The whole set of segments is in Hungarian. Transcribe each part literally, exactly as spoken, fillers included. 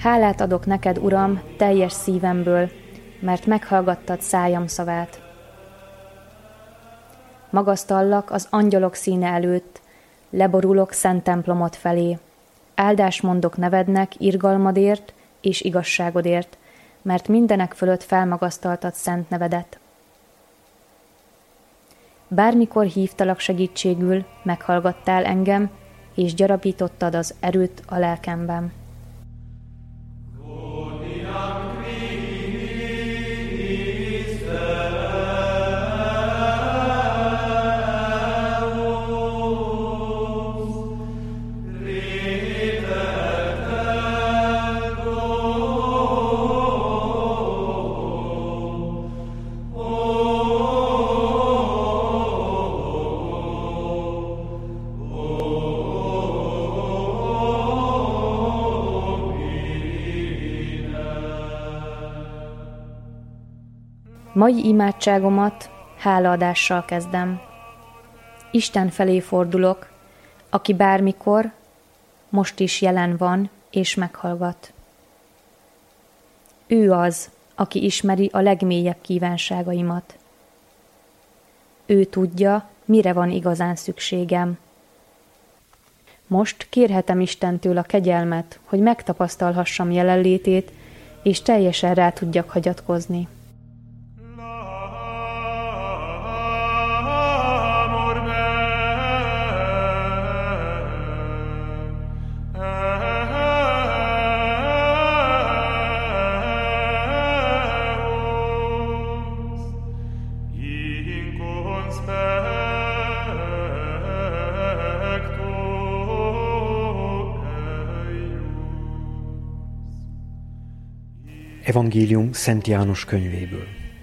Hálát adok neked, Uram, teljes szívemből, mert meghallgattad szájam szavát. Magasztallak az angyalok színe előtt, leborulok szent templomod felé. Áldást mondok nevednek irgalmadért és igazságodért, mert mindenek fölött felmagasztaltad szent nevedet. Bármikor hívtalak segítségül, meghallgattál engem, és gyarapítottad az erőt a lelkemben. Mai imádságomat hálaadással kezdem. Isten felé fordulok, aki bármikor, most is jelen van és meghallgat. Ő az, aki ismeri a legmélyebb kívánságaimat. Ő tudja, mire van igazán szükségem. Most kérhetem Istentől a kegyelmet, hogy megtapasztalhassam jelenlétét, és teljesen rá tudjak hagyatkozni. Evangélium Szent János könyvéből.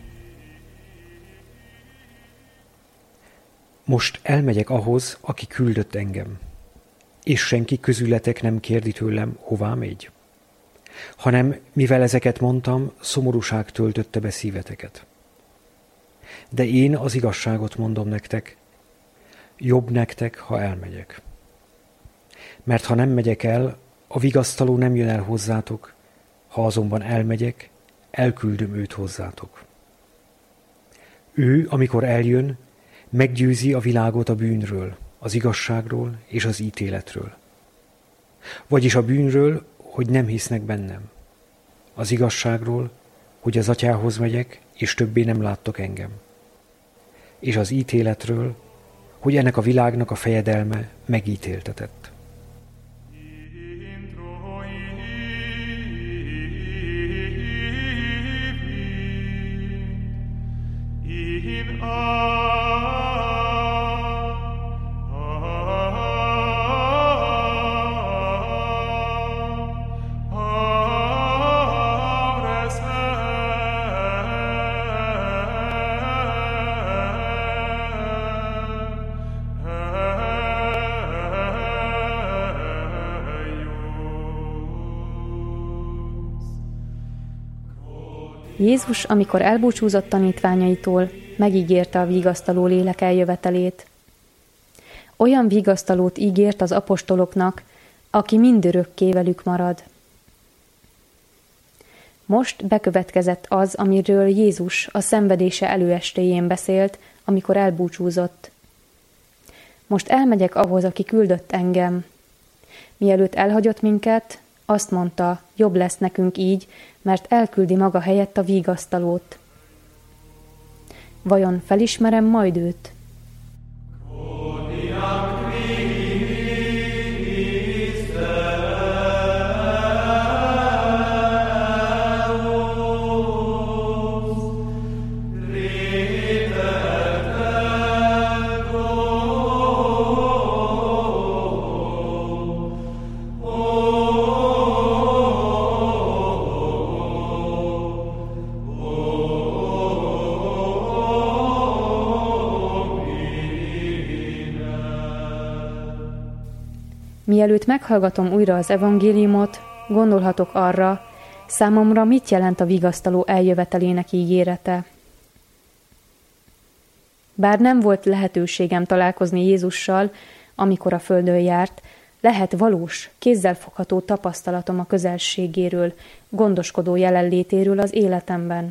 Most elmegyek ahhoz, aki küldött engem, és senki közületek nem kérdi tőlem, hová megy, hanem mivel ezeket mondtam, szomorúság töltötte be szíveteket. De én az igazságot mondom nektek, jobb nektek, ha elmegyek. Mert ha nem megyek el, a vigasztaló nem jön el hozzátok, ha azonban elmegyek, elküldöm őt hozzátok. Ő, amikor eljön, meggyőzi a világot a bűnről, az igazságról és az ítéletről. Vagyis a bűnről, hogy nem hisznek bennem. Az igazságról, hogy az Atyához megyek, és többé nem láttok engem. És az ítéletről, hogy ennek a világnak a fejedelme megítéltetett. Jézus, amikor elbúcsúzott tanítványaitól, megígérte a vigasztaló lélek eljövetelét. Olyan vigasztalót ígért az apostoloknak, aki mindörökké velük marad. Most bekövetkezett az, amiről Jézus a szenvedése előestéjén beszélt, amikor elbúcsúzott. Most elmegyek ahhoz, aki küldött engem. Mielőtt elhagyott minket, azt mondta, jobb lesz nekünk így, mert elküldi maga helyett a vigasztalót. Vajon felismerem majd őt? Mielőtt meghallgatom újra az evangéliumot, gondolhatok arra, számomra mit jelent a vigasztaló eljövetelének ígérete. Bár nem volt lehetőségem találkozni Jézussal, amikor a földön járt, lehet valós, kézzelfogható tapasztalatom a közelségéről, gondoskodó jelenlétéről az életemben.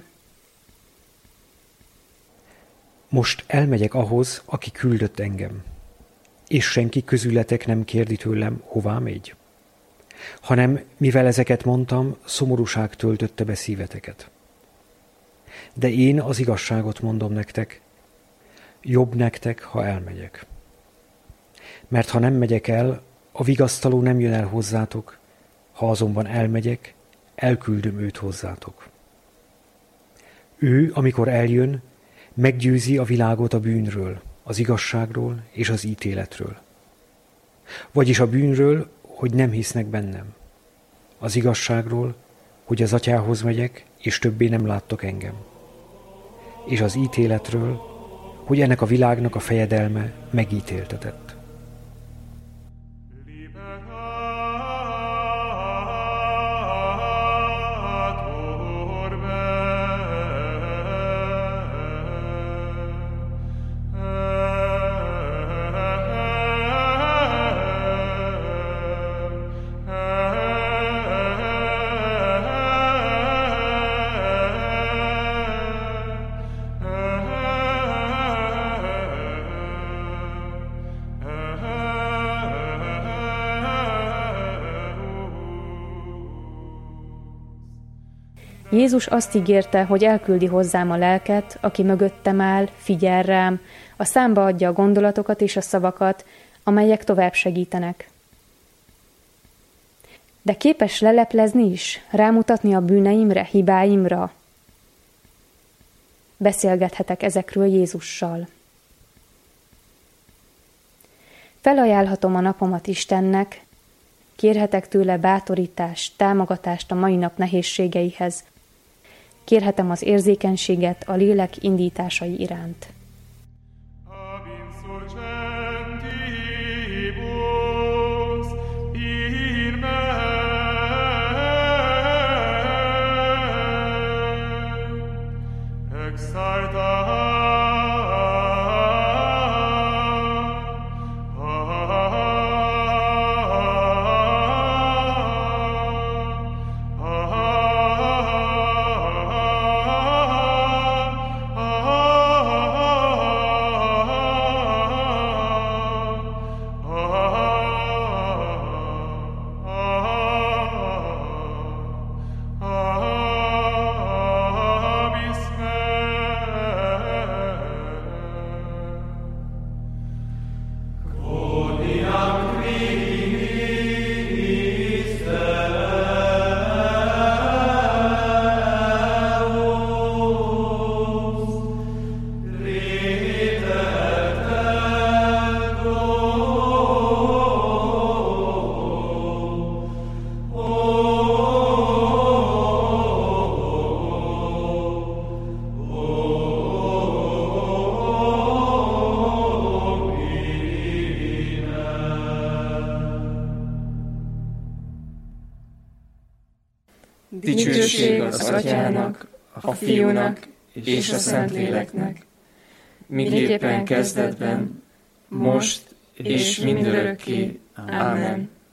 Most elmegyek ahhoz, aki küldött engem, és senki közületek nem kérdi tőlem, hová megy, hanem mivel ezeket mondtam, szomorúság töltötte be szíveteket. De én az igazságot mondom nektek, jobb nektek, ha elmegyek. Mert ha nem megyek el, a vigasztaló nem jön el hozzátok, ha azonban elmegyek, elküldöm őt hozzátok. Ő, amikor eljön, meggyőzi a világot a bűnről, az igazságról és az ítéletről. Vagyis a bűnről, hogy nem hisznek bennem. Az igazságról, hogy az atyához megyek, és többé nem láttok engem. És az ítéletről, hogy ennek a világnak a fejedelme megítéltetett. Jézus azt ígérte, hogy elküldi hozzám a lelket, aki mögöttem áll, figyel rám, a számba adja a gondolatokat és a szavakat, amelyek tovább segítenek. De képes leleplezni is, rámutatni a bűneimre, hibáimra? Beszélgethetek ezekről Jézussal. Felajánlhatom a napomat Istennek, kérhetek tőle bátorítást, támogatást a mai nap nehézségeihez, kérhetem az érzékenységet a lélek indításai iránt. Dicsőség az Atyának, a Fiúnak és a Szentléleknek, miképpen kezdetben, most és mindörökké. Ámen.